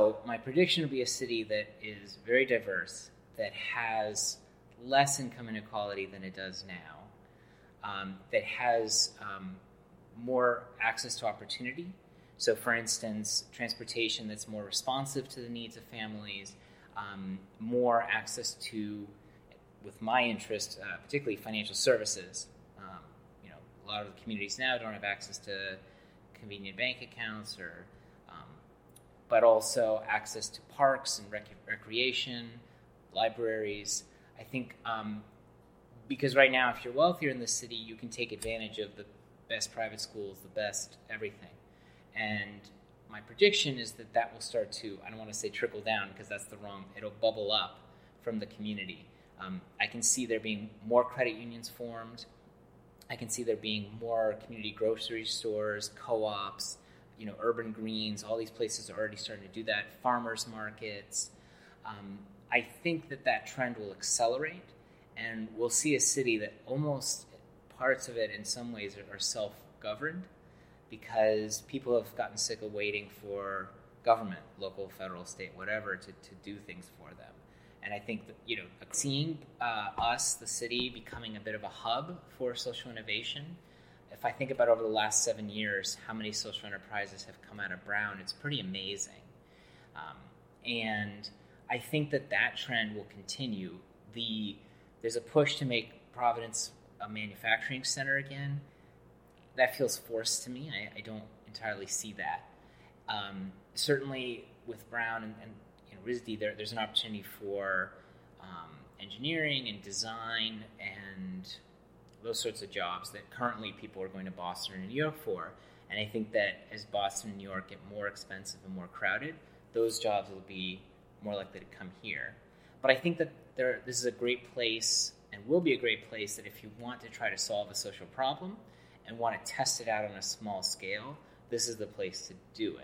So my prediction would be a city that is very diverse, that has less income inequality than it does now, that has more access to opportunity. So, for instance, transportation that's more responsive to the needs of families, more access to, with my interest, particularly financial services. A lot of the communities now don't have access to convenient bank accounts, but also access to parks and recreation, libraries. I think because right now, if you're wealthier in the city, you can take advantage of the best private schools, the best everything. And my prediction is that will start to, I don't want to say trickle down because that's it'll bubble up from the community. I can see there being more credit unions formed. I can see there being more community grocery stores, co-ops, urban greens. All these places are already starting to do that. Farmers markets. I think that trend will accelerate, and we'll see a city that almost parts of it in some ways are self-governed, because people have gotten sick of waiting for government, local, federal, state, whatever, to do things for them. And I think that, seeing us, the city, becoming a bit of a hub for social innovation, if I think about over the last 7 years, how many social enterprises have come out of Brown, it's pretty amazing. And I think that trend will continue. There's a push to make Providence a manufacturing center again. That feels forced to me. I don't entirely see that. Certainly with Brown and RISD, there's an opportunity for engineering and design and those sorts of jobs that currently people are going to Boston or New York for. And I think that as Boston and New York get more expensive and more crowded, those jobs will be more likely to come here. But I think that this is a great place and will be a great place that if you want to try to solve a social problem and want to test it out on a small scale, this is the place to do it.